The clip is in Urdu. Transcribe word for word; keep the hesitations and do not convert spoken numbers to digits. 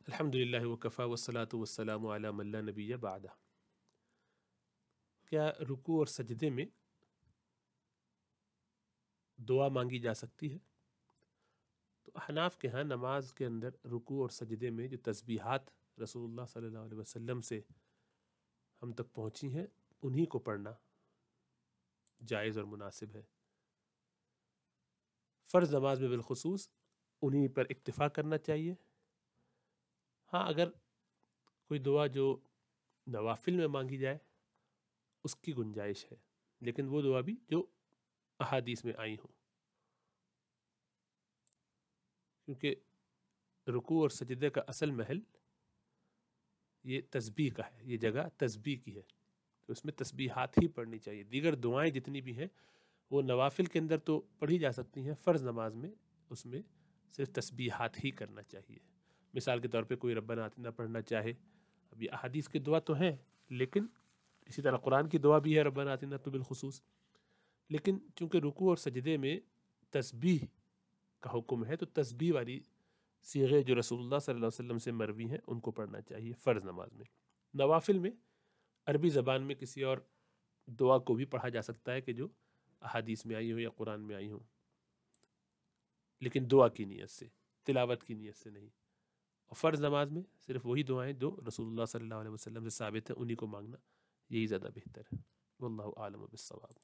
الحمد للہ وکفیٰ والصلاۃ والسلام علی من لا نبی بعدہ۔ کیا رکوع اور سجدے میں دعا مانگی جا سکتی ہے؟ تو احناف کے ہاں نماز کے اندر رکوع اور سجدے میں جو تسبیحات رسول اللہ صلی اللہ علیہ وسلم سے ہم تک پہنچی ہیں انہی کو پڑھنا جائز اور مناسب ہے۔ فرض نماز میں بالخصوص انہی پر اکتفا کرنا چاہیے۔ ہاں اگر کوئی دعا جو نوافل میں مانگی جائے اس کی گنجائش ہے، لیکن وہ دعا بھی جو احادیث میں آئی ہوں، کیونکہ رکوع اور سجدے کا اصل محل یہ تسبیح کا ہے، یہ جگہ تسبیح کی ہے، تو اس میں تسبیحات ہی پڑھنی چاہیے۔ دیگر دعائیں جتنی بھی ہیں وہ نوافل کے اندر تو پڑھی جا سکتی ہیں، فرض نماز میں اس میں صرف تسبیحات ہی کرنا چاہیے۔ مثال کے طور پہ کوئی ربنا آتنا پڑھنا چاہے، اب یہ احادیث کی دعا تو ہیں، لیکن اسی طرح قرآن کی دعا بھی ہے ربنا آتنا تو بالخصوص، لیکن چونکہ رکوع اور سجدے میں تسبیح کا حکم ہے تو تسبیح والی صیغے جو رسول اللہ صلی اللہ علیہ وسلم سے مروی ہیں ان کو پڑھنا چاہیے فرض نماز میں۔ نوافل میں عربی زبان میں کسی اور دعا کو بھی پڑھا جا سکتا ہے کہ جو احادیث میں آئی ہو یا قرآن میں آئی ہوں، لیکن دعا کی نیت سے، تلاوت کی نیت سے نہیں۔ اور فرض نماز میں صرف وہی دعائیں جو رسول اللہ صلی اللہ علیہ وسلم سے ثابت ہیں انہی کو مانگنا یہی زیادہ بہتر ہے۔ واللہ اعلم بالصواب۔